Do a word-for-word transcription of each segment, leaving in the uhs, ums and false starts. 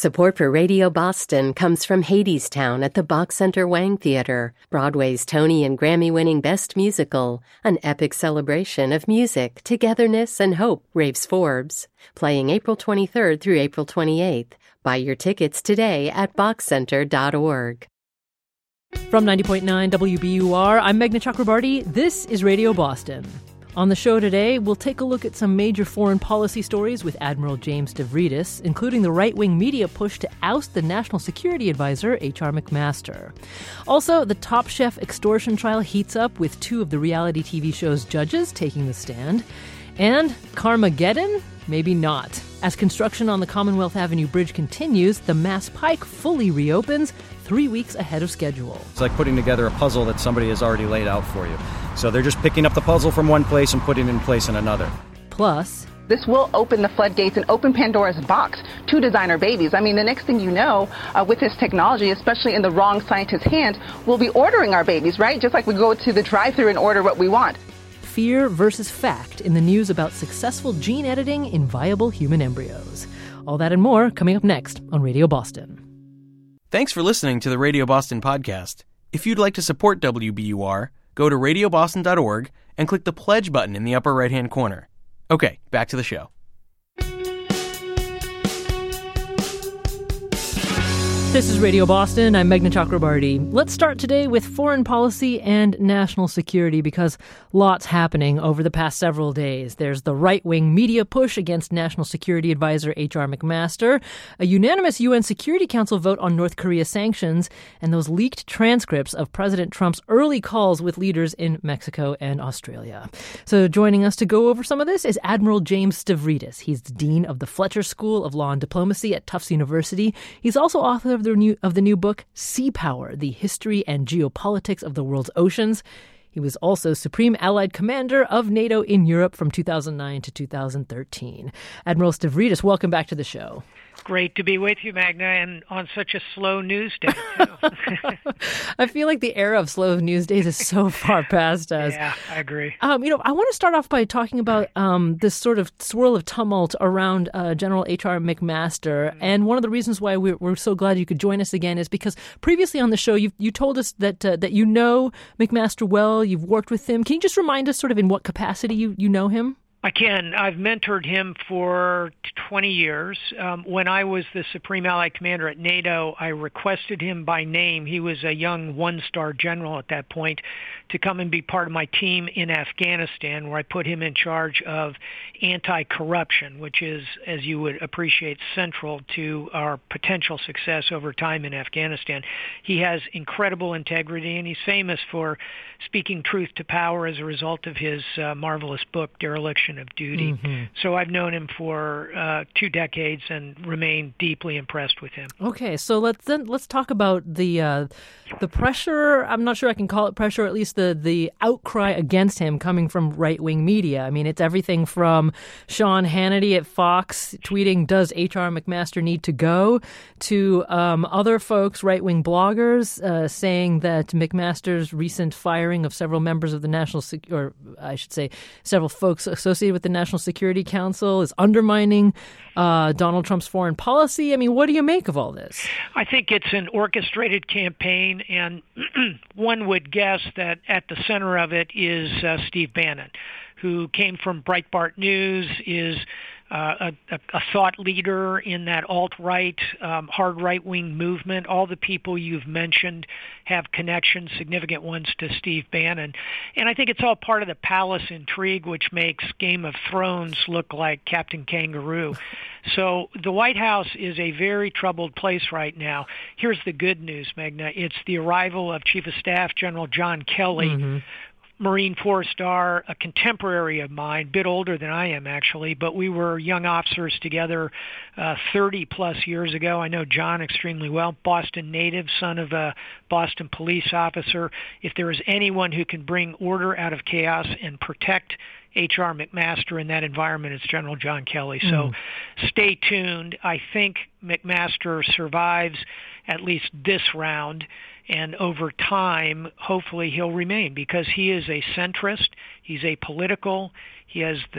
Support for Radio Boston comes from Hadestown at the Bach Center Wang Theater, Broadway's Tony and Grammy-winning Best Musical, an epic celebration of music, togetherness, and hope, raves Forbes. Playing April twenty-third through April twenty-eighth. Buy your tickets today at bach center dot org. From ninety point nine W B U R, I'm Meghna Chakrabarty. This is Radio Boston. On the show today, we'll take a look at some major foreign policy stories with Admiral James Stavridis, including the right-wing media push to oust the National Security Advisor, H R McMaster. Also, the Top Chef extortion trial heats up with two of the reality T V show's judges taking the stand. And Carmageddon? Maybe not. As construction on the Commonwealth Avenue Bridge continues, the Mass Pike fully reopens three weeks ahead of schedule. It's like putting together a puzzle that somebody has already laid out for you. So they're just picking up the puzzle from one place and putting it in place in another. Plus, this will open the floodgates and open Pandora's box to designer babies. I mean, the next thing you know, uh, with this technology, especially in the wrong scientist's hands, we'll be ordering our babies, right? Just like we go to the drive-thru and order what we want. Fear versus fact in the news about successful gene editing in viable human embryos. All that and more coming up next on Radio Boston. Thanks for listening to the Radio Boston podcast. If you'd like to support W B U R, go to radio boston dot org and click the pledge button in the upper right-hand corner. Okay, back to the show. This is Radio Boston. I'm Meghna Chakrabarty. Let's start today with foreign policy and national security because lots happening over the past several days. There's the right-wing media push against National Security Advisor H R McMaster, a unanimous U N Security Council vote on North Korea sanctions, and those leaked transcripts of President Trump's early calls with leaders in Mexico and Australia. So joining us to go over some of this is Admiral James Stavridis. He's the Dean of the Fletcher School of Law and Diplomacy at Tufts University. He's also author of the new of the new book, Sea Power, The History and Geopolitics of the World's Oceans. He was also Supreme Allied Commander of NATO in Europe from two thousand nine to two thousand thirteen. Admiral Stavridis, welcome back to the show. Great to be with you, Meghna, and on such a slow news day, too. I feel like the era of slow news days is so far past us. Yeah, I agree. Um, you know, I want to start off by talking about um, this sort of swirl of tumult around uh, General H R McMaster. Mm-hmm. And one of the reasons why we're, we're so glad you could join us again is because previously on the show, you you told us that uh, that you know McMaster well, you've worked with him. Can you just remind us sort of in what capacity you, you know him? I can. I've mentored him for twenty years. Um, when I was the Supreme Allied Commander at NATO, I requested him by name. He was a young one-star general at that point to come and be part of my team in Afghanistan, where I put him in charge of anti-corruption, which is, as you would appreciate, central to our potential success over time in Afghanistan. He has incredible integrity, and he's famous for speaking truth to power as a result of his uh, marvelous book, Dereliction of Duty. Mm-hmm. So I've known him for uh, two decades and remain deeply impressed with him. Okay, so let's then let's talk about the uh, the pressure. I'm not sure I can call it pressure, or at least the the outcry against him coming from right-wing media. I mean, it's everything from Sean Hannity at Fox tweeting, "Does H R McMaster need to go?" to um, other folks, right-wing bloggers, uh, saying that McMaster's recent firing of several members of the National, Sec- or I should say, several folks associated with the National Security Council is undermining uh, Donald Trump's foreign policy. I mean, what do you make of all this? I think it's an orchestrated campaign, and one would guess that at the center of it is uh, Steve Bannon, who came from Breitbart News, is Uh, a, a thought leader in that alt-right, um, hard right-wing movement. All the people you've mentioned have connections, significant ones, to Steve Bannon. And I think it's all part of the palace intrigue, which makes Game of Thrones look like Captain Kangaroo. So the White House is a very troubled place right now. Here's the good news, Meghna. It's the arrival of Chief of Staff General John Kelly, mm-hmm. Marine four-star, a contemporary of mine, a bit older than I am actually, but we were young officers together uh, thirty-plus years ago. I know John extremely well, Boston native, son of a Boston police officer. If there is anyone who can bring order out of chaos and protect H R McMaster in that environment, it's General John Kelly. So mm. stay tuned. I think McMaster survives at least this round. And over time, hopefully he'll remain because he is a centrist. He's apolitical. He has the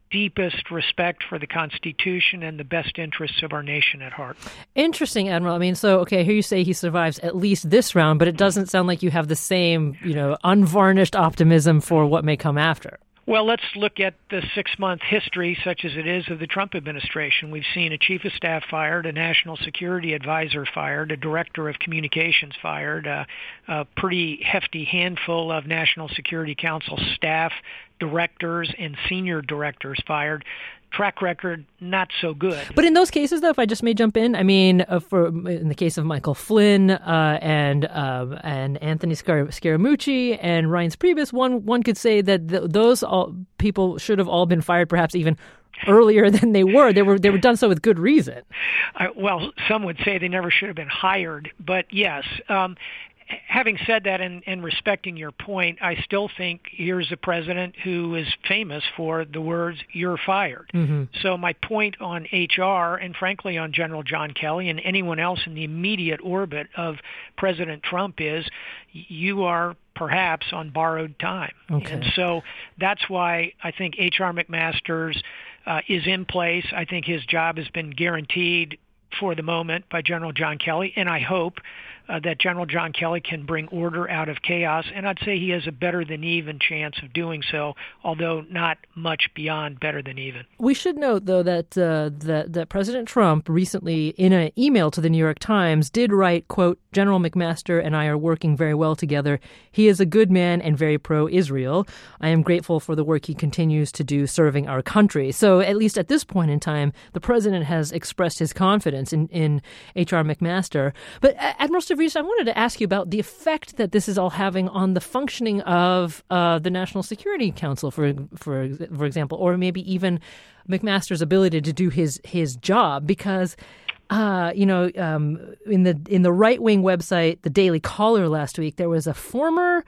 deepest respect for the Constitution and the best interests of our nation at heart. Interesting, Admiral. I mean, so, okay, here you say he survives at least this round, but it doesn't sound like you have the same, you know, unvarnished optimism for what may come after. Well, let's look at the six-month history, such as it is, of the Trump administration. We've seen a chief of staff fired, a national security advisor fired, a director of communications fired, a, a pretty hefty handful of National Security Council staff, directors, and senior directors fired. Track record, not so good. But in those cases, though, if I just may jump in, I mean, uh, for in the case of Michael Flynn uh, and um, and Anthony Scar- Scaramucci and Reince Priebus, one one could say that th- those all people should have all been fired, perhaps even earlier than they were. They were they were done so with good reason. Uh, well, some would say they never should have been hired, but yes. Um, Having said that, and, and respecting your point, I still think here's a president who is famous for the words, "you're fired." Mm-hmm. So my point on H R and, frankly, on General John Kelly and anyone else in the immediate orbit of President Trump is you are perhaps on borrowed time. Okay. And so that's why I think H R McMaster's uh, is in place. I think his job has been guaranteed for the moment by General John Kelly, and I hope Uh, that General John Kelly can bring order out of chaos, and I'd say he has a better than even chance of doing so, although not much beyond better than even. We should note, though, that uh, that, that President Trump recently, in an email to the New York Times, did write, quote, "General McMaster and I are working very well together. He is a good man and very pro-Israel. I am grateful for the work he continues to do serving our country." So at least at this point in time, the president has expressed his confidence in, in H R McMaster. But uh, Admiral I wanted to ask you about the effect that this is all having on the functioning of uh, the National Security Council, for for for example, or maybe even McMaster's ability to do his his job, because uh, you know, um, in the in the right wing website, the Daily Caller last week, there was a former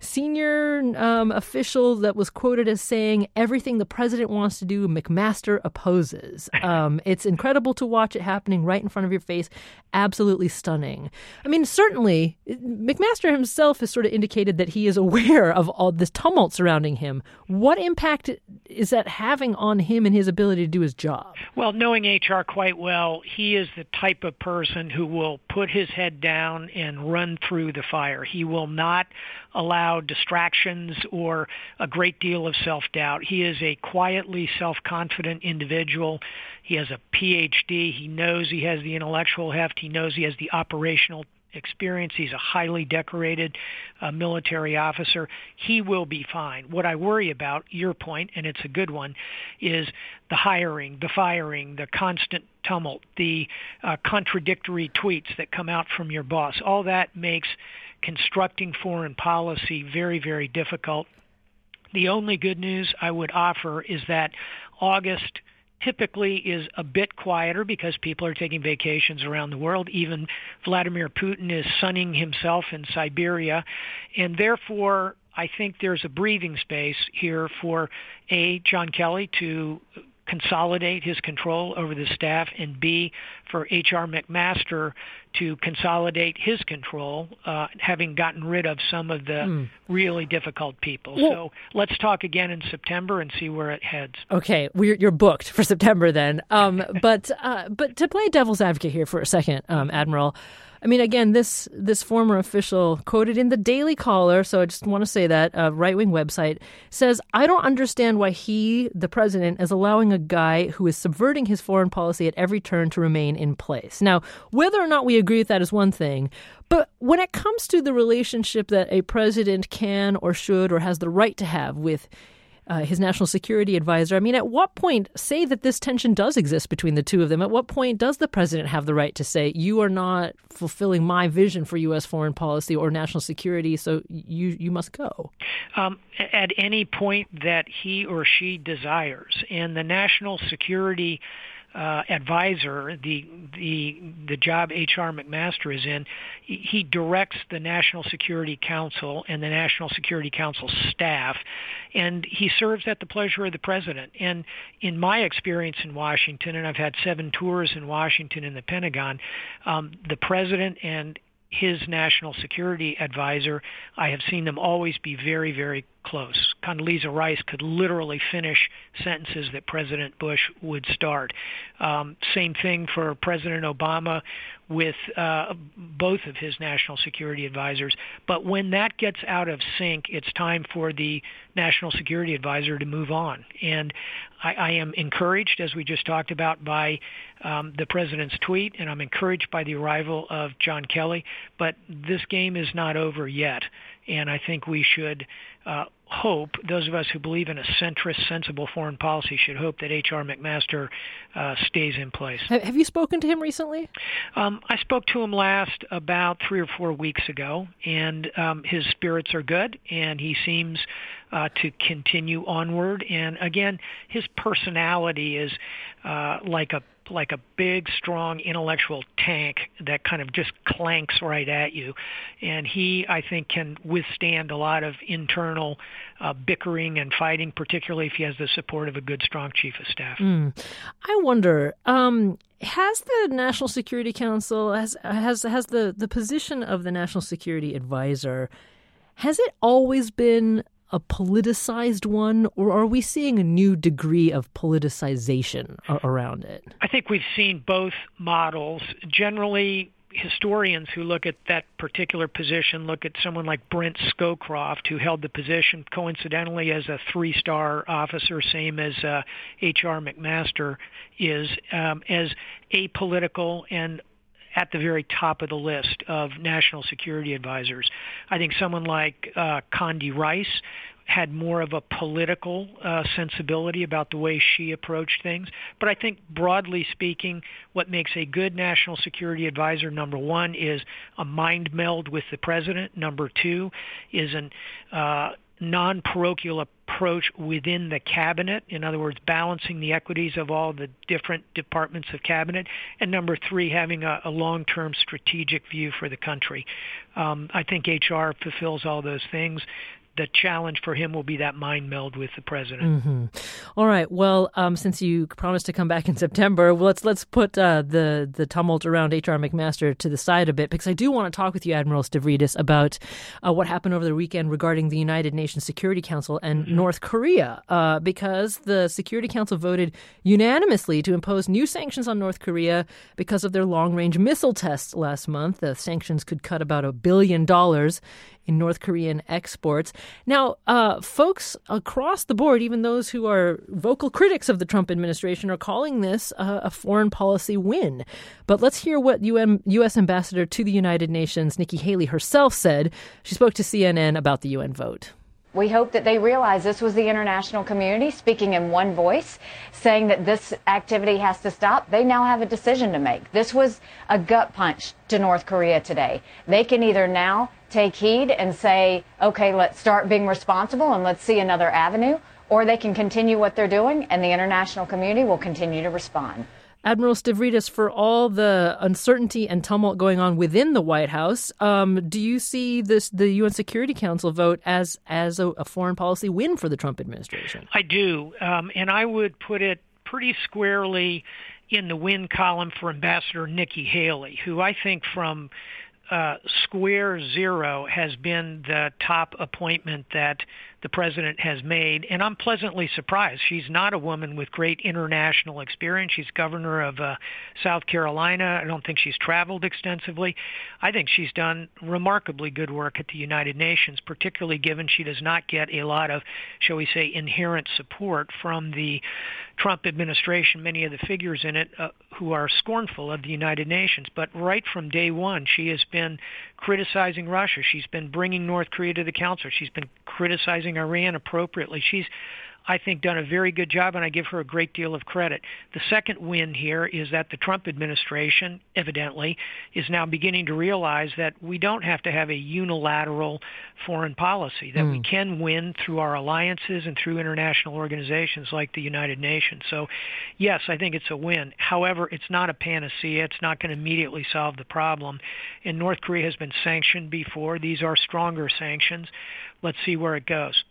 senior um, official that was quoted as saying, "Everything the president wants to do, McMaster opposes." Um, it's incredible to watch it happening right in front of your face. Absolutely stunning. I mean, certainly, McMaster himself has sort of indicated that he is aware of all this tumult surrounding him. What impact is that having on him and his ability to do his job? Well, knowing H R quite well, he is the type of person who will put his head down and run through the fire. He will not allow distractions or a great deal of self-doubt. He is a quietly self-confident individual. He has a P H D. He knows he has the intellectual heft. He knows he has the operational experience. He's a highly decorated uh, military officer. He will be fine. What I worry about, your point, and it's a good one, is the hiring, the firing, the constant tumult, the uh, contradictory tweets that come out from your boss. All that makes constructing foreign policy very, very difficult. The only good news I would offer is that August typically is a bit quieter because people are taking vacations around the world. Even Vladimir Putin is sunning himself in Siberia. And therefore, I think there's a breathing space here for, A, John Kelly to consolidate his control over the staff, and B, for H R McMaster to consolidate his control, uh, having gotten rid of some of the mm. really difficult people. Well, so let's talk again in September and see where it heads. Okay, we're, you're booked for September then. Um, but uh, but to play devil's advocate here for a second, um, Admiral, I mean, again, this this former official quoted in the Daily Caller, so I just want to say that, a right-wing website, says, "I don't understand why he, the president, is allowing a guy who is subverting his foreign policy at every turn to remain in place." Now, whether or not we agree with that is one thing, but when it comes to the relationship that a president can or should or has the right to have with Uh, his national security advisor, I mean, at what point, say that this tension does exist between the two of them, at what point does the president have the right to say, you are not fulfilling my vision for U S foreign policy or national security, so you, you must go? Um, at any point that he or she desires. And the national security Uh, advisor, the the the job H R McMaster is in, he directs the National Security Council and the National Security Council staff, and he serves at the pleasure of the president. And in my experience in Washington, and I've had seven tours in Washington and the Pentagon, um, the president and his national security advisor, I have seen them always be very, very close. Condoleezza Rice could literally finish sentences that President Bush would start. Um, same thing for President Obama with uh, both of his national security advisors. But when that gets out of sync, it's time for the national security advisor to move on. And I, I am encouraged, as we just talked about, by um, the president's tweet, and I'm encouraged by the arrival of John Kelly. But this game is not over yet. And I think we should uh, hope, those of us who believe in a centrist, sensible foreign policy should hope that H R McMaster uh, stays in place. Have you spoken to him recently? Um, I spoke to him last about three or four weeks ago, and um, his spirits are good, and he seems uh, to continue onward. And again, his personality is uh, like a like a big, strong intellectual tank that kind of just clanks right at you. And he, I think, can withstand a lot of internal uh, bickering and fighting, particularly if he has the support of a good, strong chief of staff. Mm. I wonder, um, has the National Security Council, has has has the, the position of the National Security Advisor, has it always been a politicized one, or are we seeing a new degree of politicization around it? I think we've seen both models. Generally, historians who look at that particular position look at someone like Brent Scowcroft, who held the position coincidentally as a three-star officer, same as uh, H R McMaster is, um, as apolitical and at the very top of the list of national security advisors. I think someone like uh, Condi Rice had more of a political uh, sensibility about the way she approached things. But I think, broadly speaking, what makes a good national security advisor, number one, is a mind meld with the president. Number two is an uh, non-parochial approach within the cabinet, in other words, balancing the equities of all the different departments of cabinet, and number three, having a, a long-term strategic view for the country. Um, I think H R fulfills all those things. The challenge for him will be that mind meld with the president. Mm-hmm. All right. Well, um, since you promised to come back in September, well, let's let's put uh, the the tumult around H R McMaster to the side a bit, because I do want to talk with you, Admiral Stavridis, about uh, what happened over the weekend regarding the United Nations Security Council and mm-hmm. North Korea, uh, because the Security Council voted unanimously to impose new sanctions on North Korea because of their long-range missile tests last month. The sanctions could cut about a billion dollars in North Korean exports. Now, uh, folks across the board, even those who are vocal critics of the Trump administration, are calling this uh, a foreign policy win. But let's hear what U N, U S Ambassador to the United Nations, Nikki Haley, herself said. She spoke to C N N about the U N vote. We hope that they realize this was the international community speaking in one voice, saying that this activity has to stop. They now have a decision to make. This was a gut punch to North Korea today. They can either now take heed and say, okay, let's start being responsible and let's see another avenue, or they can continue what they're doing and the international community will continue to respond. Admiral Stavridis, for all the uncertainty and tumult going on within the White House, um, do you see this the U N Security Council vote as as a, a foreign policy win for the Trump administration? I do, um, and I would put it pretty squarely in the win column for Ambassador Nikki Haley, who I think from uh, square zero has been the top appointment that the president has made, and I'm pleasantly surprised. She's not a woman with great international experience. She's governor of uh, South Carolina. I don't think she's traveled extensively. I think she's done remarkably good work at the United Nations, particularly given she does not get a lot of, shall we say, inherent support from the Trump administration, many of the figures in it uh, who are scornful of the United Nations. But right from day one, she has been criticizing Russia. She's been bringing North Korea to the council. She's been criticizing Iran appropriately. She's, I think, done a very good job, and I give her a great deal of credit. The second win here is that the Trump administration, evidently, is now beginning to realize that we don't have to have a unilateral foreign policy, that mm. we can win through our alliances and through international organizations like the United Nations. So, yes, I think it's a win. However, it's not a panacea. It's not going to immediately solve the problem. And North Korea has been sanctioned before. These are stronger sanctions. Let's see where it goes.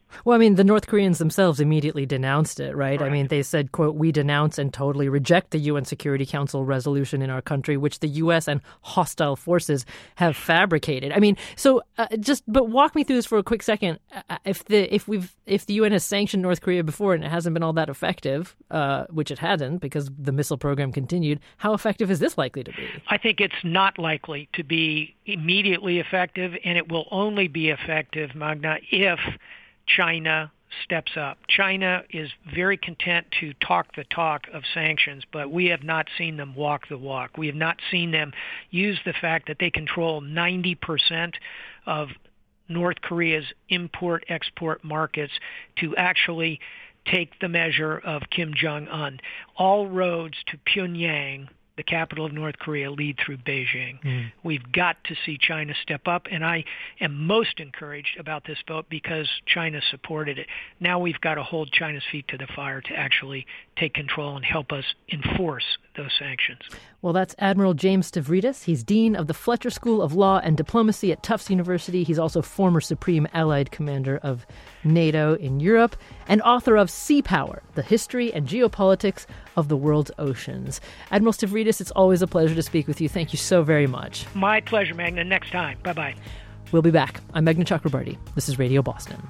Well, I mean, the North Koreans themselves immediately denounced it, right? Correct. I mean, they said, quote, "We denounce and totally reject the U N Security Council resolution in our country, which the U S and hostile forces have fabricated." I mean, so uh, just, but walk me through this for a quick second. Uh, if the if we've if the U N has sanctioned North Korea before and it hasn't been all that effective, uh, which it hasn't because the missile program continued, how effective is this likely to be? I think it's not likely to be immediately effective, and it will only be effective, Magna, if China steps up. China is very content to talk the talk of sanctions, but we have not seen them walk the walk. We have not seen them use the fact that they control ninety percent of North Korea's import-export markets to actually take the measure of Kim Jong-un. All roads to Pyongyang, the capital of North Korea, lead through Beijing. Mm. We've got to see China step up, and I am most encouraged about this vote because China supported it. Now we've got to hold China's feet to the fire to actually take control and help us enforce those sanctions. Well, that's Admiral James Stavridis. He's Dean of the Fletcher School of Law and Diplomacy at Tufts University. He's also former Supreme Allied Commander of NATO in Europe and author of Sea Power, The History and Geopolitics of the World's Oceans. Admiral Stavridis, it's always a pleasure to speak with you. Thank you so very much. My pleasure, Magna. Next time. Bye-bye. We'll be back. I'm Meghna Chakrabarty. This is Radio Boston.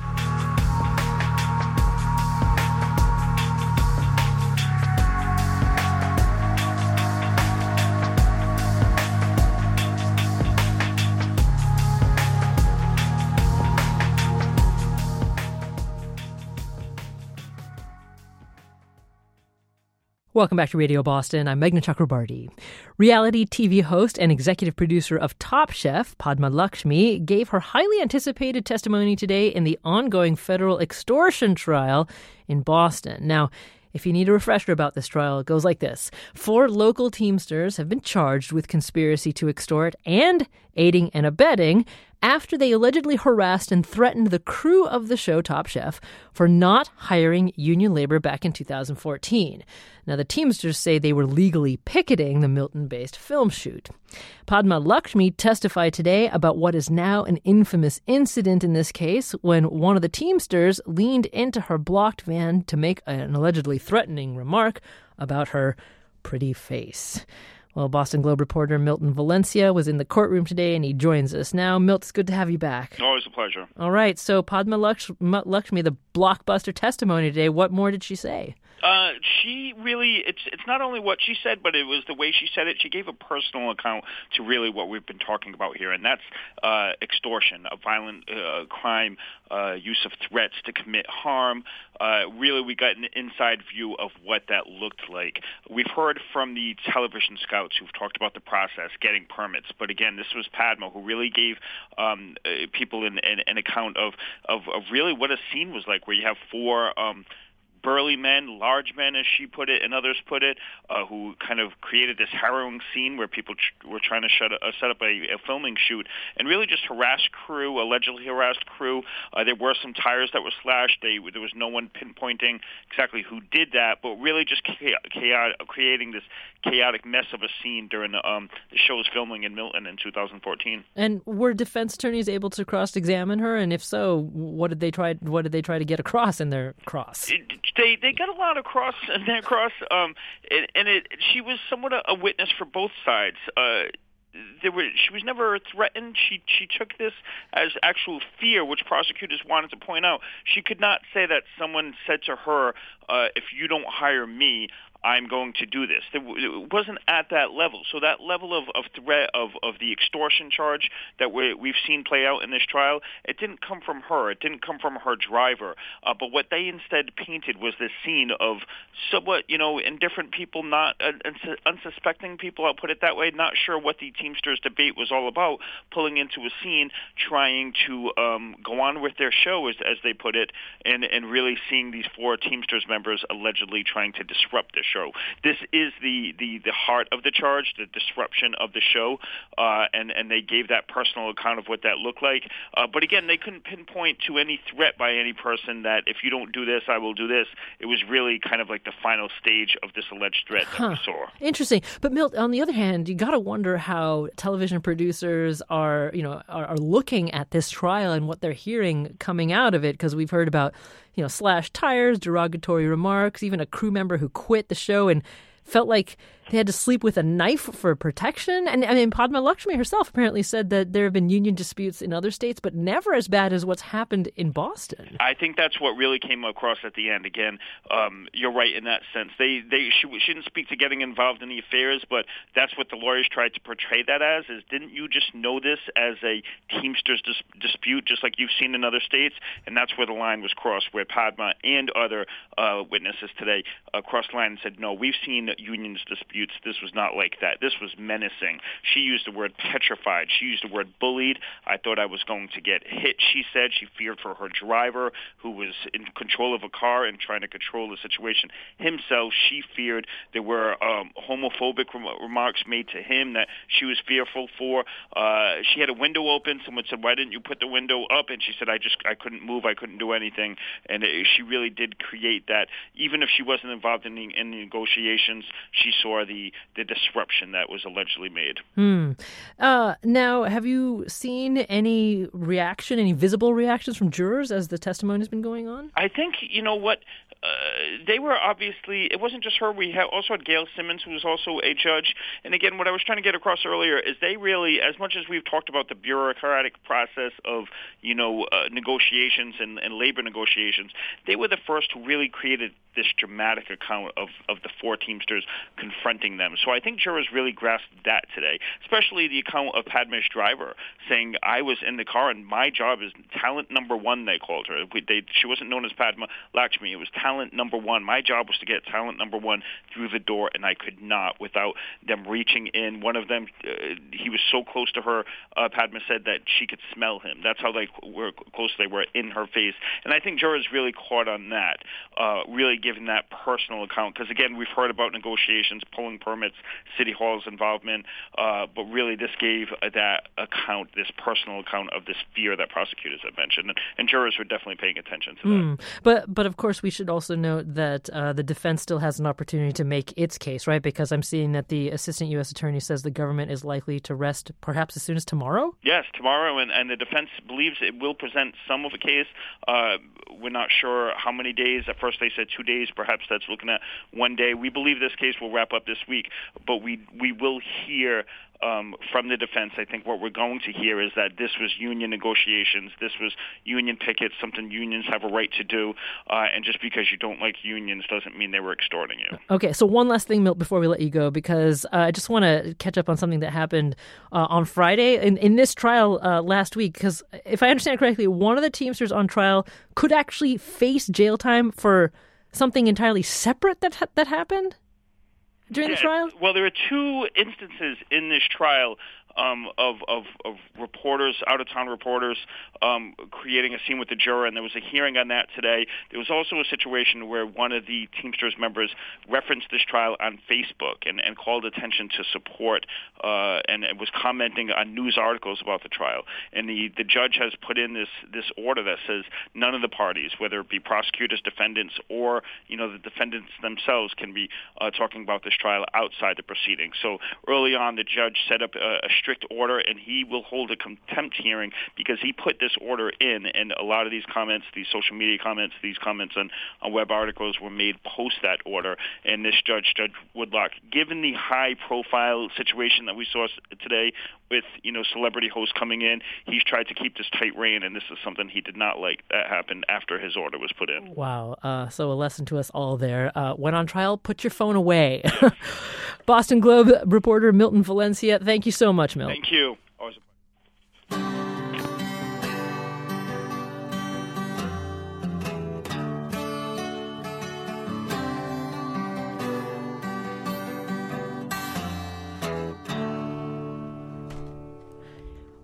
Welcome back to Radio Boston. I'm Meghna Chakrabarty. Reality T V host and executive producer of Top Chef, Padma Lakshmi, gave her highly anticipated testimony today in the ongoing federal extortion trial in Boston. Now, if you need a refresher about this trial, it goes like this. Four local Teamsters have been charged with conspiracy to extort and aiding and abetting after they allegedly harassed and threatened the crew of the show Top Chef for not hiring union labor back in two thousand fourteen. Now, the Teamsters say they were legally picketing the Milton-based film shoot. Padma Lakshmi testified today about what is now an infamous incident in this case when one of the Teamsters leaned into her blocked van to make an allegedly threatening remark about her pretty face. Well, Boston Globe reporter Milton Valencia was in the courtroom today, and he joins us now. Milt, it's good to have you back. Always a pleasure. All right, so Padma Lakshmi, the blockbuster testimony today, what more did she say? Uh, she really, it's it's not only what she said, but it was the way she said it. She gave a personal account to really what we've been talking about here, and that's uh, extortion, a violent uh, crime, uh, use of threats to commit harm. Uh, really, we got an inside view of what that looked like. We've heard from the television scouts who've talked about the process, getting permits, but again, this was Padma who really gave um, uh, people an, an, an account of, of, of really what a scene was like, where you have four um, burly men, large men, as she put it, and others put it, uh, who kind of created this harrowing scene where people ch- were trying to shut a, uh, set up a, a filming shoot and really just harassed crew, allegedly harassed crew. Uh, there were some tires that were slashed. They, there was no one pinpointing exactly who did that, but really just chaotic, creating this chaotic mess of a scene during the, um, the show's filming in Milton in two thousand fourteen. And were defense attorneys able to cross-examine her? And if so, what did they try? What did they try to get across in their cross? It, They they got a lot across and then across, um, and, and it she was somewhat a, a witness for both sides. Uh, there were she was never threatened. She she took this as actual fear, which prosecutors wanted to point out. She could not say that someone said to her, uh, "If you don't hire me, I'm going to do this." It wasn't at that level. So that level of, of threat of, of the extortion charge that we, we've seen play out in this trial, it didn't come from her. It didn't come from her driver. Uh, but what they instead painted was this scene of somewhat, you know, indifferent people, not uh, unsuspecting people, I'll put it that way, not sure what the Teamsters debate was all about, pulling into a scene, trying to um, go on with their show, as, as they put it, and, and really seeing these four Teamsters members allegedly trying to disrupt this show. This is the, the, the heart of the charge, the disruption of the show, uh, and, and they gave that personal account of what that looked like. Uh, but again, they couldn't pinpoint to any threat by any person that if you don't do this, I will do this. It was really kind of like the final stage of this alleged threat that huh. we saw. Interesting. But Milt, on the other hand, you got to wonder how television producers are, you know, are, are looking at this trial and what they're hearing coming out of it, because we've heard about, you know, slashed tires, derogatory remarks, even a crew member who quit the show and felt like they had to sleep with a knife for protection. And I mean, Padma Lakshmi herself apparently said that there have been union disputes in other states, but never as bad as what's happened in Boston. I think that's what really came across at the end. Again, um, you're right in that sense. They, they she, she didn't speak to getting involved in the affairs, but that's what the lawyers tried to portray that as, is didn't you just know this as a Teamsters dis- dispute, just like you've seen in other states? And that's where the line was crossed, where Padma and other uh, witnesses today uh, crossed the line and said, no, we've seen unions disputes. This was not like that. This was menacing. She used the word petrified. She used the word bullied. I thought I was going to get hit, she said. She feared for her driver, who was in control of a car and trying to control the situation himself. She feared there were um, homophobic rem- remarks made to him that she was fearful for. Uh, she had a window open. Someone said, why didn't you put the window up? And she said, I just I couldn't move. I couldn't do anything. And it, she really did create that. Even if she wasn't involved in the, in the negotiations, she saw the, the disruption that was allegedly made. Hmm. Uh, now, have you seen any reaction, any visible reactions from jurors as the testimony has been going on? I think, you know what, uh, they were obviously, it wasn't just her. We have also had Gail Simmons, who was also a judge. And again, what I was trying to get across earlier is they really, as much as we've talked about the bureaucratic process of, you know, uh, negotiations and, and labor negotiations, they were the first who really created this dramatic account of, of the four Teamsters confronting them. So I think jurors really grasped that today, especially the account of Padma's driver saying, I was in the car and my job is talent number one, they called her. They, she wasn't known as Padma Lakshmi. It was talent number one. My job was to get talent number one through the door, and I could not without them reaching in. One of them, uh, he was so close to her, uh, Padma said, that she could smell him. That's how they were close they were in her face. And I think jurors really caught on that, uh, really giving that personal account. Because, again, we've heard about negotiations, pulling permits, City Hall's involvement, uh, but really this gave that account, this personal account of this fear that prosecutors have mentioned. And, and jurors were definitely paying attention to that. Mm. But, but of course, we should also note that uh, the defense still has an opportunity to make its case, right? Because I'm seeing that the assistant U S attorney says the government is likely to rest perhaps as soon as tomorrow? Yes, tomorrow, and, and the defense believes it will present some of a case. Uh, we're not sure how many days. At first they said two days. Perhaps that's looking at one day. We believe this case will wrap up this week, but we we will hear um, from the defense. I think what we're going to hear is that this was union negotiations, this was union pickets, something unions have a right to do, uh, and just because you don't like unions doesn't mean they were extorting you. Okay, so one last thing, Milt, before we let you go, because uh, I just want to catch up on something that happened uh, on Friday in, in this trial uh, last week, because if I understand correctly, one of the Teamsters on trial could actually face jail time for something entirely separate that ha- that happened during yeah, the trial? Well, there are two instances in this trial um, of, of, of reporters, out-of-town reporters, um, creating a scene with the juror, and there was a hearing on that today. There was also a situation where one of the Teamsters members referenced this trial on Facebook and, and called attention to support uh, and, and was commenting on news articles about the trial. And the, the judge has put in this, this order that says none of the parties, whether it be prosecutors, defendants, or you know the defendants themselves, can be uh, talking about this trial outside the proceedings. So early on, the judge set up a, a strict order, and he will hold a contempt hearing because he put this order in, and a lot of these comments, these social media comments, these comments on, on web articles were made post that order. And this judge, Judge Woodlock, given the high-profile situation that we saw today with, you know, celebrity hosts coming in, he's tried to keep this tight rein, and this is something he did not like that happened after his order was put in. Wow. Uh, so a lesson to us all there. Uh, when on trial, put your phone away. Boston Globe reporter Milton Valencia, thank you so much, Milt. Thank you. Always a pleasure.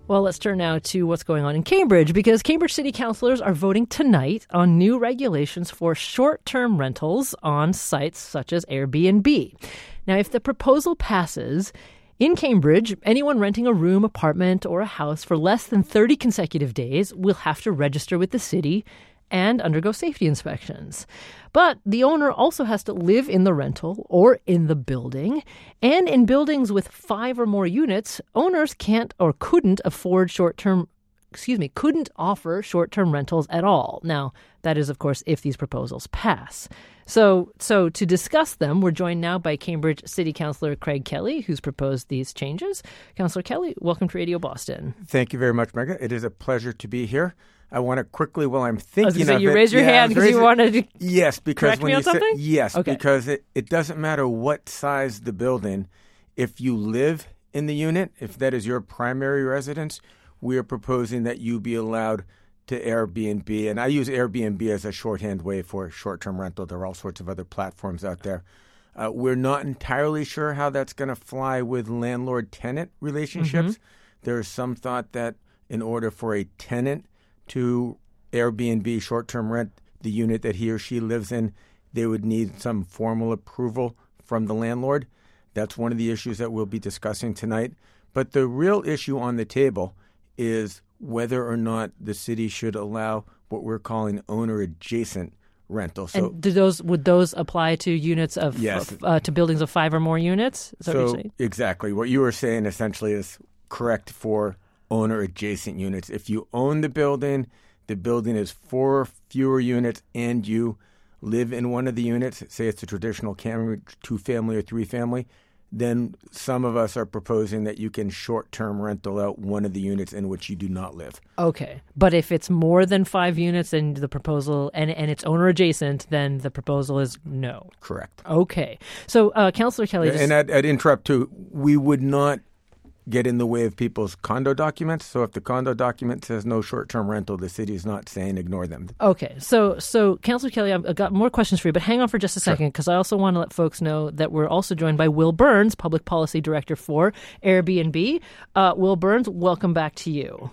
Well, let's turn now to what's going on in Cambridge, because Cambridge City Councilors are voting tonight on new regulations for short-term rentals on sites such as Airbnb. Now, if the proposal passes, in Cambridge, anyone renting a room, apartment, or a house for less than thirty consecutive days will have to register with the city and undergo safety inspections. But the owner also has to live in the rental or in the building. And in buildings with five or more units, owners can't or couldn't afford short-term, excuse me, couldn't offer short-term rentals at all. Now, that is, of course, if these proposals pass. So, so to discuss them, we're joined now by Cambridge City Councilor Craig Kelly, who's proposed these changes. Councilor Kelly, welcome to Radio Boston. Thank you very much, Megha. It is a pleasure to be here. I want to quickly, while I'm thinking I was gonna say, of you it, raise your yeah, hand because you wanted to yes, because correct when me you on say, something? yes, Okay. because it, it doesn't matter what size the building. If you live in the unit, if that is your primary residence, we are proposing that you be allowed to Airbnb. And I use Airbnb as a shorthand way for short-term rental. There are all sorts of other platforms out there. Uh, we're not entirely sure how that's going to fly with landlord-tenant relationships. Mm-hmm. There's some thought that in order for a tenant to Airbnb short-term rent the unit that he or she lives in, they would need some formal approval from the landlord. That's one of the issues that we'll be discussing tonight. But the real issue on the table is whether or not the city should allow what we're calling owner-adjacent rental. So, and do those would those apply to units of, yes. of uh, to buildings of five or more units? Is that so what you're saying? Exactly. What you were saying essentially is correct for owner-adjacent units. If you own the building, the building is four or fewer units, and you live in one of the units, say it's a traditional Cambridge two-family or three-family, then some of us are proposing that you can short-term rental out one of the units in which you do not live. Okay. But if it's more than five units and the proposal, and, and it's owner-adjacent, then the proposal is no. Correct. Okay. So, uh, Councilor Kelly... Just... And I'd, I'd interrupt, too. We would not get in the way of people's condo documents. So if the condo document says no short-term rental, the city is not saying ignore them. Okay. So, so Councilor Kelly, I've got more questions for you, but hang on for just a second, because I also want to let folks know that we're also joined by Will Burns, Public Policy Director for Airbnb. Uh, Will Burns, welcome back to you.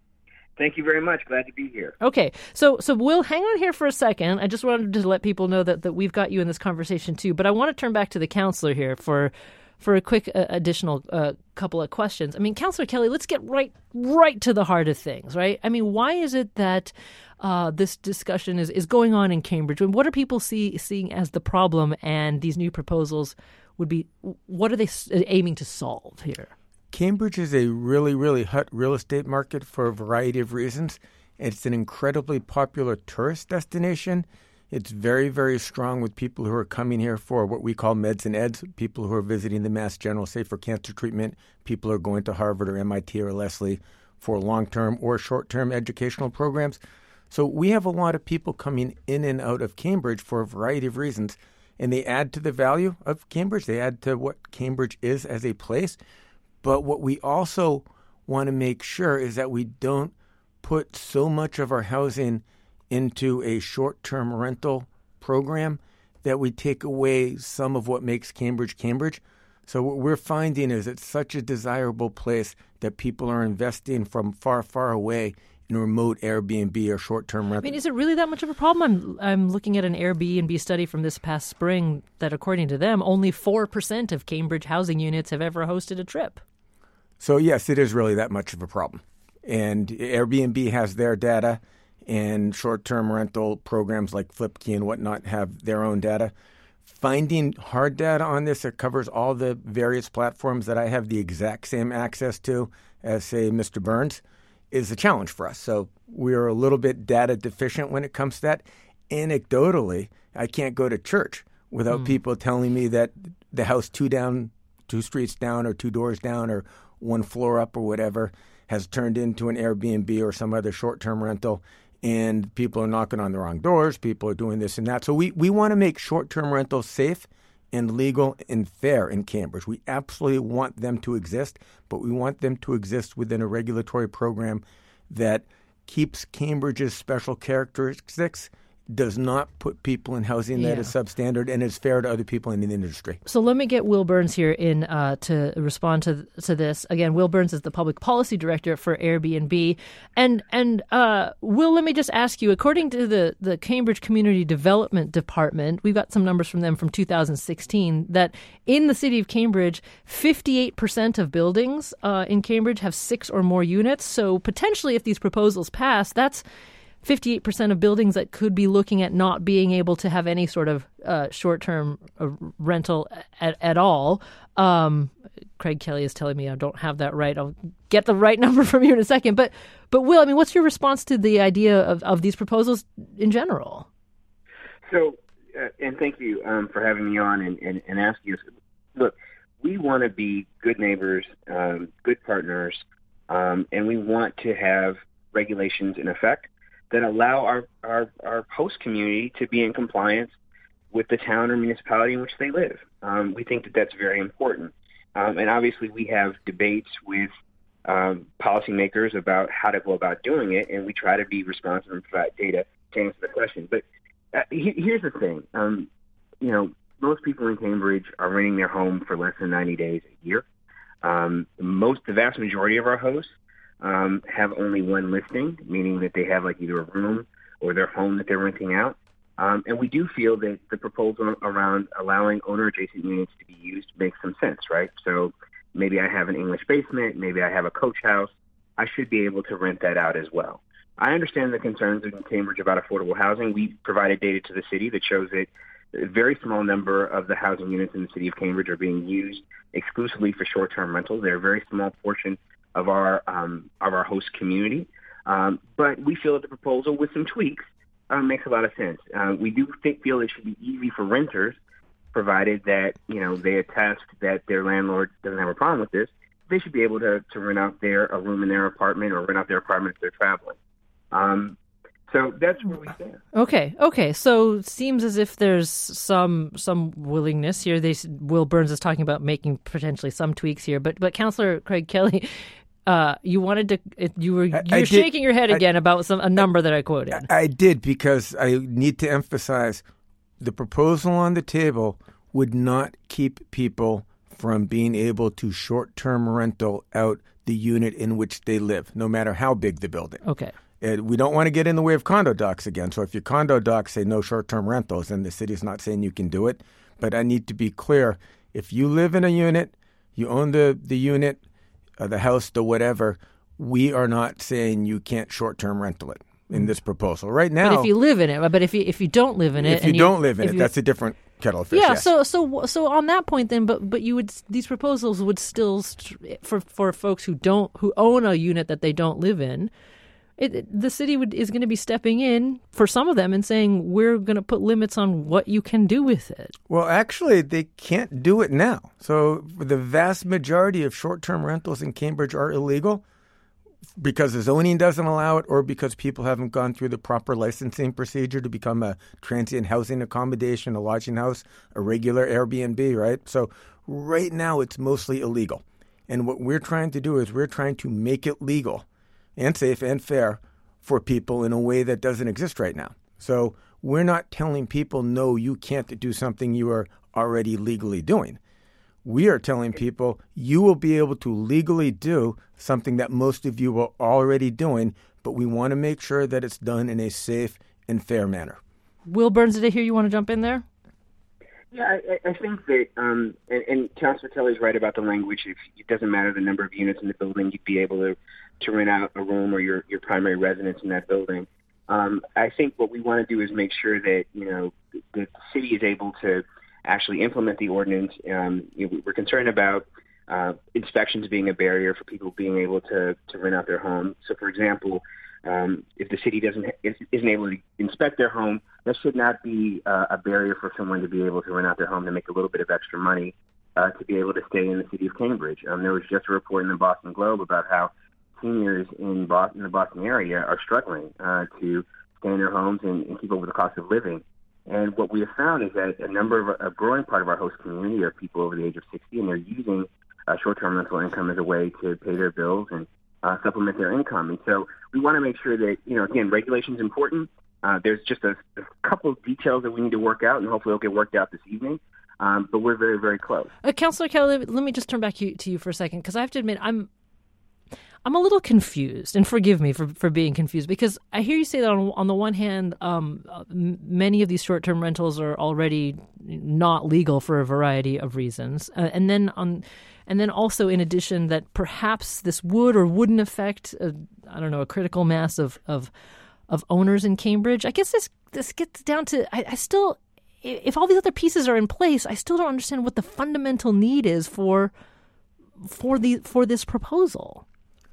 Thank you very much. Glad to be here. Okay. So, so Will, hang on here for a second. I just wanted to let people know that, that we've got you in this conversation, too. But I want to turn back to the councilor here for for a quick uh, additional uh, couple of questions. I mean, Councilor Kelly, let's get right right to the heart of things, right? I mean, why is it that uh, this discussion is, is going on in Cambridge? I mean, what are people see, seeing as the problem, and these new proposals would be, what are they aiming to solve here? Cambridge is a really, really hot real estate market for a variety of reasons. It's an incredibly popular tourist destination. It's very, very strong with people who are coming here for what we call meds and eds, people who are visiting the Mass General, say, for cancer treatment, people who are going to Harvard or M I T or Lesley for long-term or short-term educational programs. So we have a lot of people coming in and out of Cambridge for a variety of reasons, and they add to the value of Cambridge. They add to what Cambridge is as a place. But what we also want to make sure is that we don't put so much of our housing into a short-term rental program that we take away some of what makes Cambridge Cambridge. So what we're finding is it's such a desirable place that people are investing from far, far away in remote Airbnb or short-term rental. I mean, is it really that much of a problem? I'm I'm looking at an Airbnb study from this past spring that, according to them, only four percent of Cambridge housing units have ever hosted a trip. So, yes, it is really that much of a problem. And Airbnb has their data, and short-term rental programs like Flipkey and whatnot have their own data. Finding hard data on this that covers all the various platforms that I have the exact same access to as, say, Mister Burns is a challenge for us. So we're a little bit data deficient when it comes to that. Anecdotally, I can't go to church without mm. people telling me that the house two down, two streets down or two doors down or one floor up or whatever has turned into an Airbnb or some other short-term rental. And people are knocking on the wrong doors. People are doing this and that. So we, we want to make short-term rentals safe and legal and fair in Cambridge. We absolutely want them to exist, but we want them to exist within a regulatory program that keeps Cambridge's special characteristics does not put people in housing Yeah. that is substandard and is fair to other people in the industry. So let me get Will Burns here in uh, to respond to to this. Again, Will Burns is the public policy director for Airbnb. And and uh, Will, let me just ask you, according to the, the Cambridge Community Development Department, we've got some numbers from them from two thousand sixteen, that in the city of Cambridge, fifty-eight percent of buildings uh, in Cambridge have six or more units. So potentially, if these proposals pass, that's fifty-eight percent of buildings that could be looking at not being able to have any sort of uh, short-term uh, rental at, at all. Um, Craig Kelly is telling me I don't have that right. I'll get the right number from you in a second. But, but Will, I mean, what's your response to the idea of, of these proposals in general? So, uh, and thank you um, for having me on and, and, and asking us. Look, we want to be good neighbors, um, good partners, um, and we want to have regulations in effect that allow our, our, our host community to be in compliance with the town or municipality in which they live. Um, we think that that's very important. Um, and obviously we have debates with um, policymakers about how to go about doing it, and we try to be responsive and provide data to answer the question. But uh, he, here's the thing. Um, you know, most people in Cambridge are renting their home for less than ninety days a year. Um, most, the vast majority of our hosts Um, have only one listing, meaning that they have like either a room or their home that they're renting out. Um, and we do feel that the proposal around allowing owner-adjacent units to be used makes some sense, right? So maybe I have an English basement, maybe I have a coach house. I should be able to rent that out as well. I understand the concerns in Cambridge about affordable housing. We provided data to the city that shows that a very small number of the housing units in the city of Cambridge are being used exclusively for short-term rentals. They're a very small portion of our um, of our host community. Um, but we feel that the proposal, with some tweaks, uh, makes a lot of sense. Uh, we do think, feel it should be easy for renters, provided that, you know, they attest that their landlord doesn't have a problem with this. They should be able to, to rent out their a room in their apartment or rent out their apartment if they're traveling. Um, so that's where we stand. Okay, okay. So it seems as if there's some some willingness here. They Will Burns is talking about making potentially some tweaks here, but but Councillor Craig Kelly, Uh, you wanted to. You were. You're I shaking did, your head I, again about some a number that I quoted. I, I did because I need to emphasize the proposal on the table would not keep people from being able to short-term rental out the unit in which they live, no matter how big the building. Okay. And we don't want to get in the way of condo docs again. So if your condo docs say no short-term rentals, then the city's not saying you can do it. But I need to be clear: if you live in a unit, you own the the unit. Uh, the house, the whatever, we are not saying you can't short-term rental it in this proposal. Right now... But if you live in it, but if you if you don't live in it... If you, and don't live in it, you, that's a different kettle of fish, Yeah, yes. so so so on that point then, but but you would these proposals would still, for for folks who don't, who own a unit that they don't live in, it, it, the city would is going to be stepping in for some of them and saying, we're going to put limits on what you can do with it. Well, actually, they can't do it now. So the vast majority of short-term rentals in Cambridge are illegal because the zoning doesn't allow it or because people haven't gone through the proper licensing procedure to become a transient housing accommodation, a lodging house, a regular Airbnb, right? So right now, it's mostly illegal. And what we're trying to do is we're trying to make it legal and safe and fair for people in a way that doesn't exist right now. So we're not telling people, no, you can't do something you are already legally doing. We are telling people you will be able to legally do something that most of you are already doing, but we want to make sure that it's done in a safe and fair manner. Will Burns, did I hear you want to jump in there? Yeah, I, I think that, um, and, and Councilor Kelly's right about the language. If it doesn't matter the number of units in the building, you'd be able to, to rent out a room or your, your primary residence in that building. Um, I think what we want to do is make sure that, you know, the city is able to actually implement the ordinance. Um, you know, we're concerned about uh, inspections being a barrier for people being able to, to rent out their home. So, for example, Um, if the city doesn't isn't able to inspect their home, that should not be uh, a barrier for someone to be able to rent out their home to make a little bit of extra money uh, to be able to stay in the city of Cambridge. Um, there was just a report in the Boston Globe about how seniors in Boston, in the Boston area, are struggling uh, to stay in their homes and, and keep up with the cost of living. And what we have found is that a number of a growing part of our host community are people over the age of sixty, and they're using uh, short-term rental income as a way to pay their bills and Uh, supplement their income. And so we want to make sure that, you know, again, regulation is important, Uh, there's just a, a couple of details that we need to work out, and hopefully it'll get worked out this evening. Um, but we're very, very close. Uh, Councillor Kelly, let me just turn back to you for a second, because I have to admit, I'm I'm a little confused, and forgive me for, for being confused, because I hear you say that on, on the one hand, um, many of these short-term rentals are already not legal for a variety of reasons, uh, and then on, and then also in addition that perhaps this would or wouldn't affect, a, I don't know, a critical mass of of, of owners in Cambridge. I guess this this gets down to I, I still, if all these other pieces are in place, I still don't understand what the fundamental need is for for the for this proposal.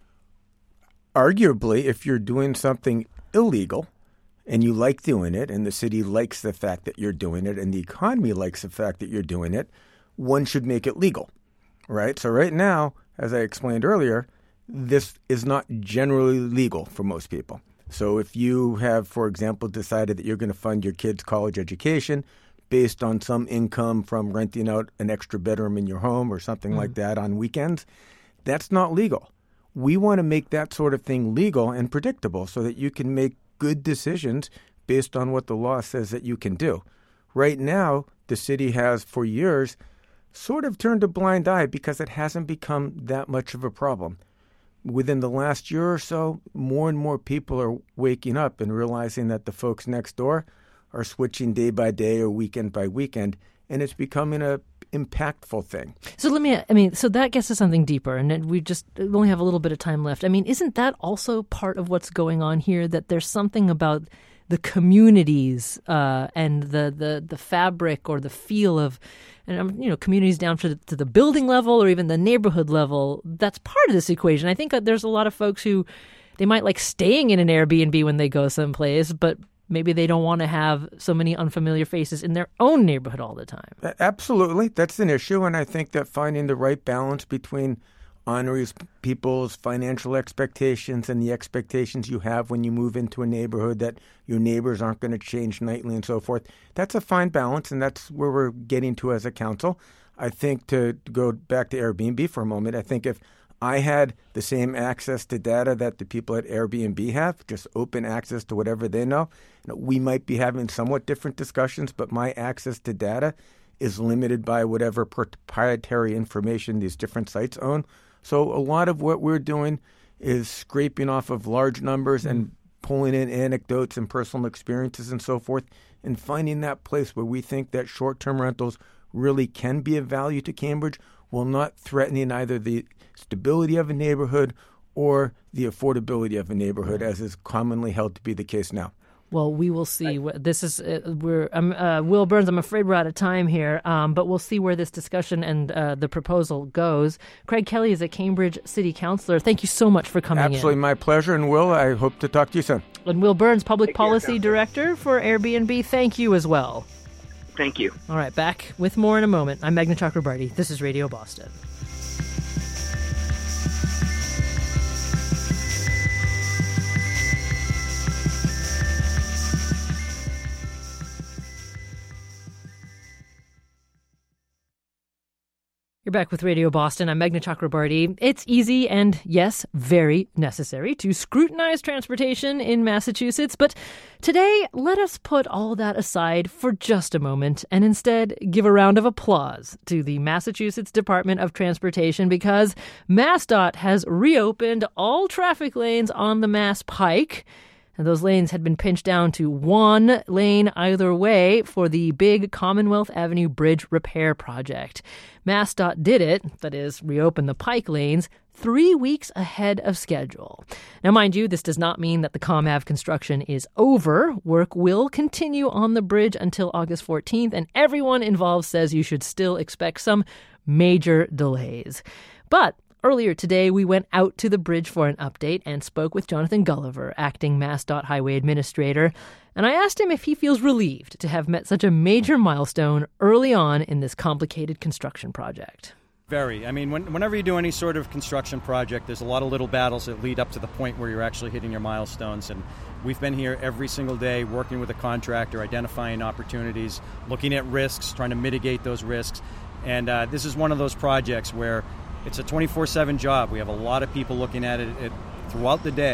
Arguably, if you're doing something illegal and you like doing it and the city likes the fact that you're doing it and the economy likes the fact that you're doing it, one should make it legal, right? So right now, as I explained earlier, this is not generally legal for most people. So if you have, for example, decided that you're going to fund your kid's college education based on some income from renting out an extra bedroom in your home or something mm-hmm. like that on weekends, that's not legal. We want to make that sort of thing legal and predictable so that you can make good decisions based on what the law says that you can do. Right now, the city has for years sort of turned a blind eye because it hasn't become that much of a problem. Within the last year or so, more and more people are waking up and realizing that the folks next door are switching day by day or weekend by weekend, and it's becoming a impactful thing. So let me, I mean, so that gets to something deeper, and we just we only have a little bit of time left. I mean, isn't that also part of what's going on here, that there's something about the communities uh, and the, the, the fabric or the feel of, and you know, communities down to the, to the building level or even the neighborhood level, that's part of this equation. I think that there's a lot of folks who, they might like staying in an Airbnb when they go someplace, but maybe they don't want to have so many unfamiliar faces in their own neighborhood all the time. Absolutely. That's an issue. And I think that finding the right balance between honoring people's financial expectations and the expectations you have when you move into a neighborhood that your neighbors aren't going to change nightly and so forth, that's a fine balance. And that's where we're getting to as a council. I think to go back to Airbnb for a moment, I think if I had the same access to data that the people at Airbnb have, just open access to whatever they know, you know, we might be having somewhat different discussions, but my access to data is limited by whatever proprietary information these different sites own. So a lot of what we're doing is scraping off of large numbers mm-hmm. and pulling in anecdotes and personal experiences and so forth, and finding that place where we think that short-term rentals really can be of value to Cambridge, while not threatening either the stability of a neighborhood or the affordability of a neighborhood, as is commonly held to be the case now. Well, we will see. This is uh, we're um, uh, Will Burns. I'm afraid we're out of time here, um, but we'll see where this discussion and uh, the proposal goes. Craig Kelly is a Cambridge City Councillor. Thank you so much for coming Absolutely, in. Absolutely, my pleasure. And Will, I hope to talk to you soon. And Will Burns, Public Take Policy care, Director for Airbnb. Thank you as well. Thank you. All right, back with more in a moment. I'm Meghna Chakrabarty. This is Radio Boston. You're back with Radio Boston. I'm Meghna Chakrabarty. It's easy and, yes, very necessary to scrutinize transportation in Massachusetts. But today, let us put all that aside for just a moment and instead give a round of applause to the Massachusetts Department of Transportation, because MassDOT has reopened all traffic lanes on the Mass Pike. And those lanes had been pinched down to one lane either way for the big Commonwealth Avenue Bridge repair project. MassDOT did it, that is, reopen the Pike lanes, three weeks ahead of schedule. Now, mind you, this does not mean that the ComAv construction is over. Work will continue on the bridge until August fourteenth, and everyone involved says you should still expect some major delays. But earlier today, we went out to the bridge for an update and spoke with Jonathan Gulliver, acting MassDOT Highway Administrator, and I asked him if he feels relieved to have met such a major milestone early on in this complicated construction project. Very. I mean, when, whenever you do any sort of construction project, there's a lot of little battles that lead up to the point where you're actually hitting your milestones. And we've been here every single day working with a contractor, identifying opportunities, looking at risks, trying to mitigate those risks. And uh, this is one of those projects where it's a twenty-four seven job. We have a lot of people looking at it, it throughout the day.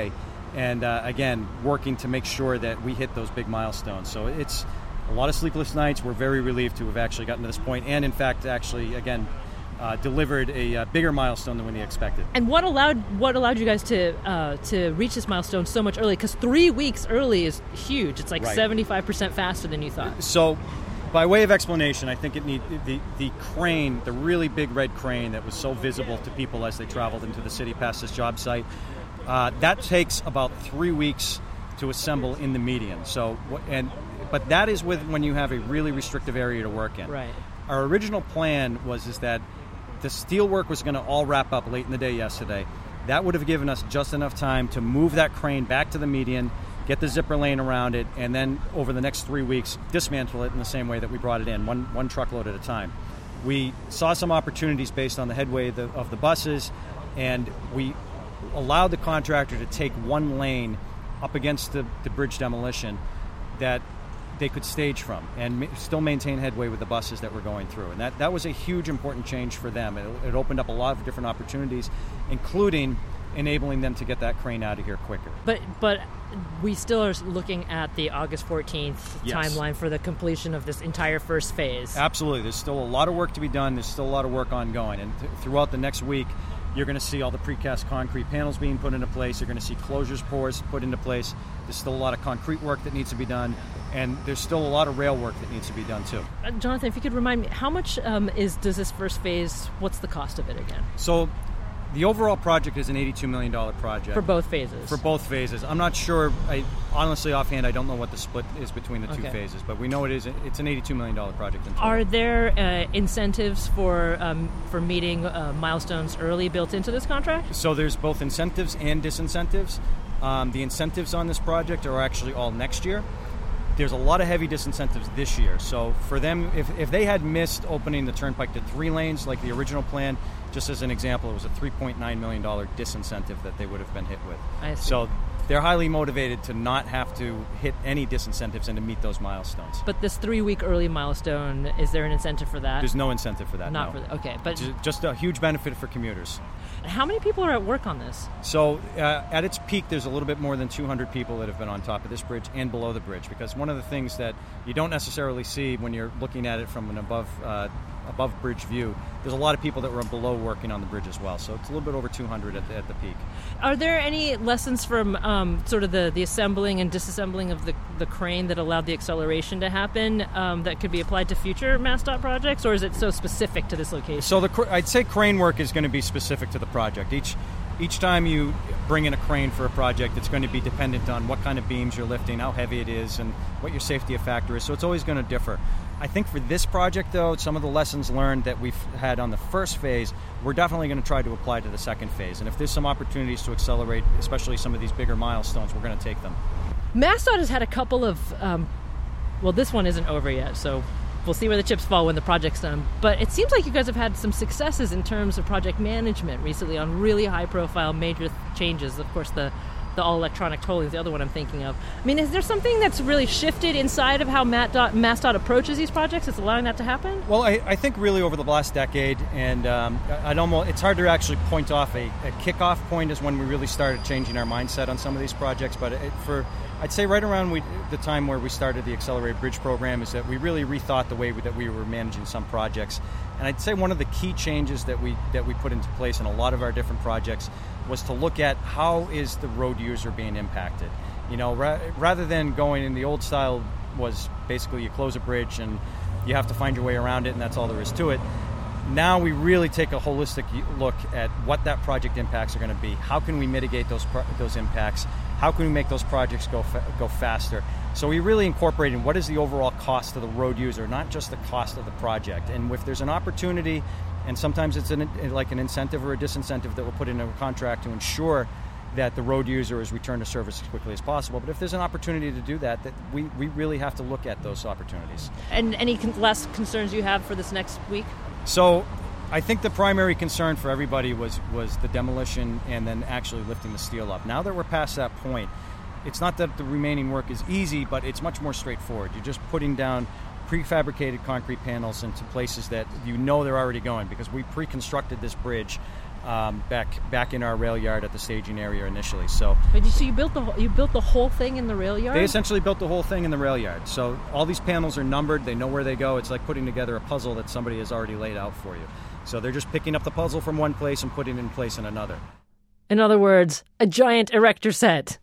and uh, again, working to make sure that we hit those big milestones. So it's a lot of sleepless nights. We're very relieved to have actually gotten to this point, and in fact, actually, again, uh, delivered a uh, bigger milestone than we expected. And what allowed what allowed you guys to uh, to reach this milestone so much early? Because three weeks early is huge. It's like right. seventy-five percent faster than you thought. So, by way of explanation, I think it need the the crane, the really big red crane that was so visible to people as they traveled into the city past this job site. Uh, that takes about three weeks to assemble in the median. So, and but that is with when you have a really restrictive area to work in. Right. Our original plan was is that the steel work was going to all wrap up late in the day yesterday. That would have given us just enough time to move that crane back to the median, get the zipper lane around it, and then over the next three weeks dismantle it in the same way that we brought it in, one one truckload at a time. We saw some opportunities based on the headway of the, of the buses, and we allowed the contractor to take one lane up against the, the bridge demolition that they could stage from and ma- still maintain headway with the buses that were going through. And that, that was a huge important change for them. It, it opened up a lot of different opportunities, including enabling them to get that crane out of here quicker. But but we still are looking at the August fourteenth yes. timeline for the completion of this entire first phase. Absolutely. There's still a lot of work to be done. There's still a lot of work ongoing. And th- throughout the next week, you're going to see all the precast concrete panels being put into place. You're going to see closures pours put into place. There's still a lot of concrete work that needs to be done. And there's still a lot of rail work that needs to be done, too. Uh, Jonathan, if you could remind me, how much um, is does this first phase, what's the cost of it again? So the overall project is an eighty-two million dollars project. For both phases? For both phases. I'm not sure. I honestly, offhand, I don't know what the split is between the two okay. phases. But we know it is. It's an eighty-two million dollars project in total. Are there uh, incentives for um, for meeting uh, milestones early built into this contract? So there's both incentives and disincentives. Um, the incentives on this project are actually all next year. There's a lot of heavy disincentives this year. So for them, if, if they had missed opening the turnpike to three lanes like the original plan, just as an example, it was a three point nine million dollars disincentive that they would have been hit with. I see. So they're highly motivated to not have to hit any disincentives and to meet those milestones. But this three-week early milestone, is there an incentive for that? There's no incentive for that, Not no. for that, okay. But just, just a huge benefit for commuters. How many people are at work on this? So uh, at its peak, there's a little bit more than two hundred people that have been on top of this bridge and below the bridge, because one of the things that you don't necessarily see when you're looking at it from an above uh, above bridge view, there's a lot of people that were below working on the bridge as well. So it's a little bit over two hundred at the, at the peak. Are there any lessons from um, sort of the, the assembling and disassembling of the, the crane that allowed the acceleration to happen um, that could be applied to future MassDOT projects, or is it so specific to this location? So the I'd say crane work is going to be specific to the project. Each each time you bring in a crane for a project, it's going to be dependent on what kind of beams you're lifting, how heavy it is, and what your safety factor is. So it's always going to differ. I think for this project, though, some of the lessons learned that we've had on the first phase, we're definitely going to try to apply to the second phase. And if there's some opportunities to accelerate, especially some of these bigger milestones, we're going to take them. MassDOT has had a couple of, um, well, this one isn't over yet, so we'll see where the chips fall when the project's done. But it seems like you guys have had some successes in terms of project management recently on really high-profile major th- changes. Of course, the the all-electronic tolling is the other one I'm thinking of. I mean, is there something that's really shifted inside of how MassDOT approaches these projects that's allowing that to happen? Well, I, I think really over the last decade, and um, I'd almost, it's hard to actually point off a, a kickoff point is when we really started changing our mindset on some of these projects. But it, for I'd say right around we, the time where we started the Accelerated Bridge program is that we really rethought the way we, that we were managing some projects. And I'd say one of the key changes that we that we put into place in a lot of our different projects was to look at how is the road user being impacted. You know, ra- rather than going in the old style was basically you close a bridge and you have to find your way around it and that's all there is to it. Now we really take a holistic look at what that project impacts are going to be. How can we mitigate those pro- those impacts? How can we make those projects go fa- go faster? So we really incorporated what is the overall cost to the road user, not just the cost of the project. And if there's an opportunity, and sometimes it's an, like an incentive or a disincentive that we'll put into a contract to ensure that the road user is returned to service as quickly as possible. But if there's an opportunity to do that, that we, we really have to look at those opportunities. And any con- last concerns you have for this next week? So I think the primary concern for everybody was, was the demolition and then actually lifting the steel up. Now that we're past that point, it's not that the remaining work is easy, but it's much more straightforward. You're just putting down prefabricated concrete panels into places that you know they're already going, because we pre-constructed this bridge um, back back in our rail yard at the staging area initially. So, but you, so you built the whole, you built the whole thing in the rail yard? They essentially built the whole thing in the rail yard. So all these panels are numbered. They know where they go. It's like putting together a puzzle that somebody has already laid out for you. So they're just picking up the puzzle from one place and putting it in place in another. In other words, a giant erector set.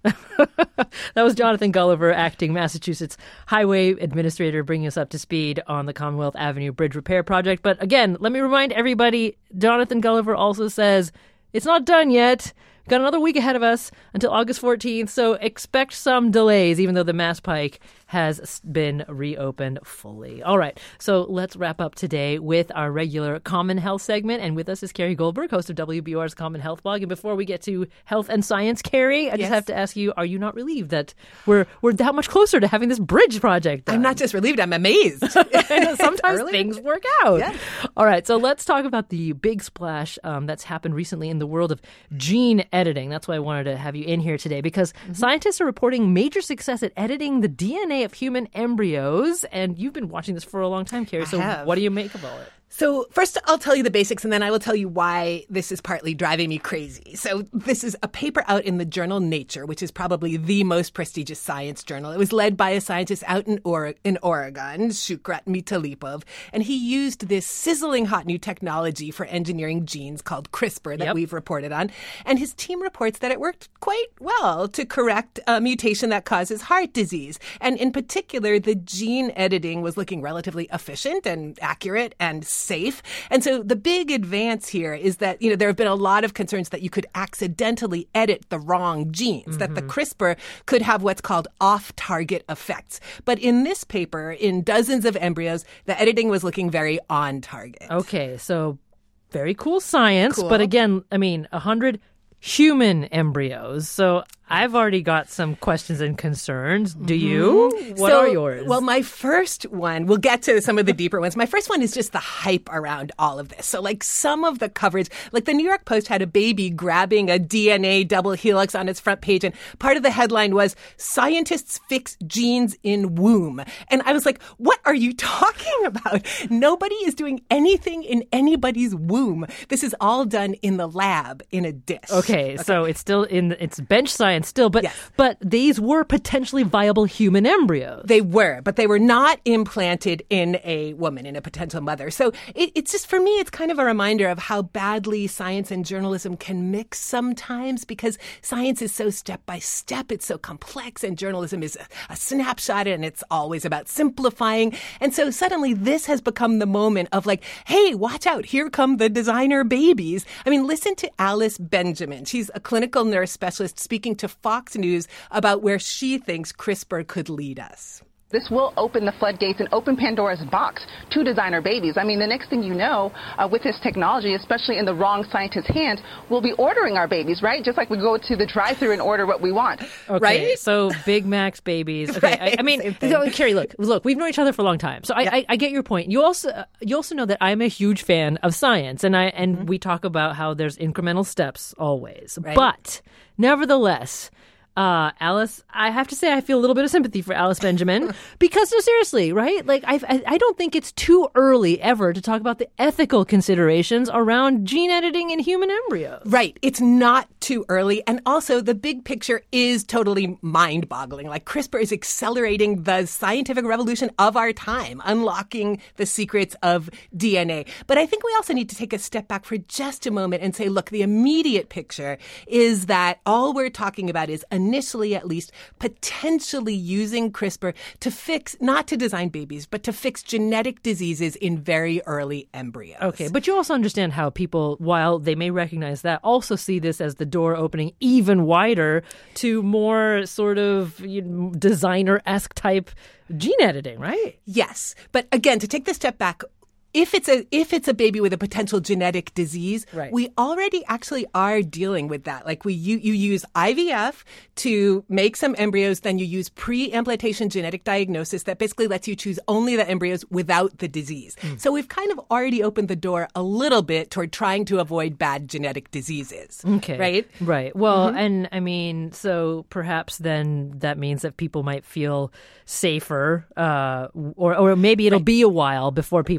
That was Jonathan Gulliver, acting Massachusetts Highway Administrator, bringing us up to speed on the Commonwealth Avenue Bridge Repair Project. But again, let me remind everybody, Jonathan Gulliver also says it's not done yet. We've got another week ahead of us until August fourteenth, so expect some delays, even though the Mass Pike has been reopened fully. All right, so let's wrap up today with our regular Common Health segment. And with us is Carrie Goldberg, host of W B U R's Common Health blog. And before we get to health and science, Carrie, I just yes. have to ask you, are you not relieved that we're we're that much closer to having this bridge project done? I'm not just relieved, I'm amazed. Sometimes things work out. Yeah. All right, so let's talk about the big splash um, that's happened recently in the world of gene editing. That's why I wanted to have you in here today, because mm-hmm. scientists are reporting major success at editing the D N A of human embryos. And you've been watching this for a long time, Carrie. So what do you make of all it? So first, I'll tell you the basics, and then I will tell you why this is partly driving me crazy. So this is a paper out in the journal Nature, which is probably the most prestigious science journal. It was led by a scientist out in, or- in Oregon, Shukrat Mitalipov, and he used this sizzling hot new technology for engineering genes called CRISPR that yep. we've reported on. And his team reports that it worked quite well to correct a mutation that causes heart disease. And in particular, the gene editing was looking relatively efficient and accurate and safe. And so the big advance here is that, you know, there have been a lot of concerns that you could accidentally edit the wrong genes, mm-hmm. that the CRISPR could have what's called off-target effects. But in this paper, in dozens of embryos, the editing was looking very on target. Okay, so very cool science. Cool. But again, I mean, one hundred human embryos. So I've already got some questions and concerns. Do you? Mm-hmm. What so, are yours? Well, my first one, we'll get to some of the deeper ones. My first one is just the hype around all of this. So like some of the coverage, like the New York Post had a baby grabbing a D N A double helix on its front page. And part of the headline was, "Scientists fix genes in womb." And I was like, what are you talking about? Nobody is doing anything in anybody's womb. This is all done in the lab in a dish. Okay, okay. so it's still in, it's bench science still, but yes. but these were potentially viable human embryos. They were, but they were not implanted in a woman, in a potential mother. So it, it's just, for me, it's kind of a reminder of how badly science and journalism can mix sometimes, because science is so step by step, it's so complex, and journalism is a, a snapshot, and it's always about simplifying. And so suddenly this has become the moment of like, hey, watch out, here come the designer babies. I mean, listen to Alice Benjamin. She's a clinical nurse specialist speaking to Fox News about where she thinks CRISPR could lead us. This will open the floodgates and open Pandora's box to designer babies. I mean, the next thing you know, uh, with this technology, especially in the wrong scientist's hands, we'll be ordering our babies, right? Just like we go to the drive-thru and order what we want. Okay, right? So Big Mac's babies. Okay, right, I, I mean, so, Carrie, look, look, we've known each other for a long time, so I, yeah. I, I get your point. You also, uh, you also know that I'm a huge fan of science, and I and mm-hmm. we talk about how there's incremental steps always, right. But nevertheless. Uh, Alice, I have to say I feel a little bit of sympathy for Alice Benjamin because, no, seriously, right? Like, I, I don't think it's too early ever to talk about the ethical considerations around gene editing in human embryos. Right. It's not too early. And also, the big picture is totally mind-boggling. Like, CRISPR is accelerating the scientific revolution of our time, unlocking the secrets of D N A. But I think we also need to take a step back for just a moment and say, look, the immediate picture is that all we're talking about is a initially at least, potentially using CRISPR to fix, not to design babies, but to fix genetic diseases in very early embryos. Okay, but you also understand how people, while they may recognize that, also see this as the door opening even wider to more sort of you know, designer-esque type gene editing, right? Yes. But again, to take the step back, If it's a if it's a baby with a potential genetic disease, right. we already actually are dealing with that. Like we you, you use I V F to make some embryos, then you use pre-implantation genetic diagnosis that basically lets you choose only the embryos without the disease. Mm. So we've kind of already opened the door a little bit toward trying to avoid bad genetic diseases. Okay. Right? Right. Well, mm-hmm. and I mean, so perhaps then that means that people might feel safer, uh, or or maybe it'll right. be a while before people feel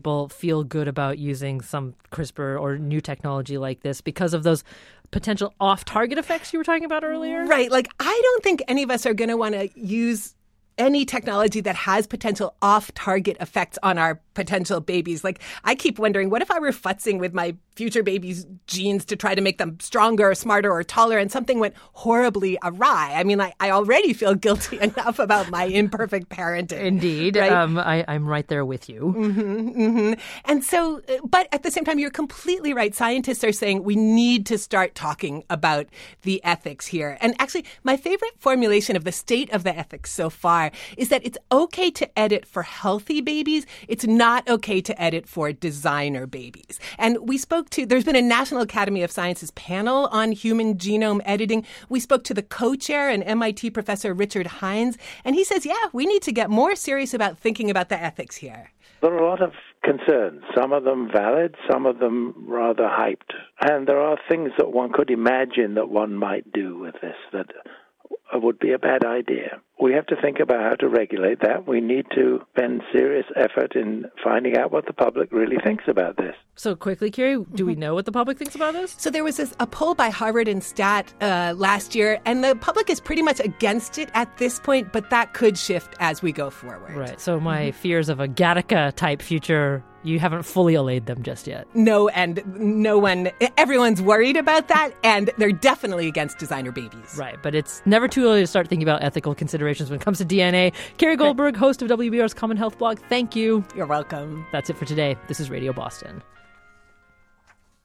feel good about using some CRISPR or new technology like this because of those potential off-target effects you were talking about earlier? Right. Like, I don't think any of us are going to want to use any technology that has potential off-target effects on our potential babies. Like, I keep wondering, what if I were futzing with my future baby's genes to try to make them stronger or smarter or taller and something went horribly awry? I mean, like, I already feel guilty enough about my imperfect parenting. Indeed. Right? Um, I, I'm right there with you. Mm-hmm, mm-hmm. And so, but at the same time, you're completely right. Scientists are saying we need to start talking about the ethics here. And actually, my favorite formulation of the state of the ethics so far is that it's okay to edit for healthy babies. It's not okay to edit for designer babies. And we spoke to, there's been a National Academy of Sciences panel on human genome editing. We spoke to the co-chair and M I T professor Richard Hines, and he says, yeah, we need to get more serious about thinking about the ethics here. There are a lot of concerns, some of them valid, some of them rather hyped. And there are things that one could imagine that one might do with this that would be a bad idea. We have to think about how to regulate that. We need to spend serious effort in finding out what the public really thinks about this. So quickly, Kiri, do we know what the public thinks about this? So there was this, a poll by Harvard and Stat uh, last year, and the public is pretty much against it at this point, but that could shift as we go forward. Right. So my mm-hmm. fears of a Gattaca-type future, you haven't fully allayed them just yet. No, and no one, everyone's worried about that, and they're definitely against designer babies. Right, but it's never too early to start thinking about ethical considerations when it comes to D N A. Kiri Goldberg, host of W B R's Common Health blog, thank you. You're welcome. That's it for today. This is Radio Boston.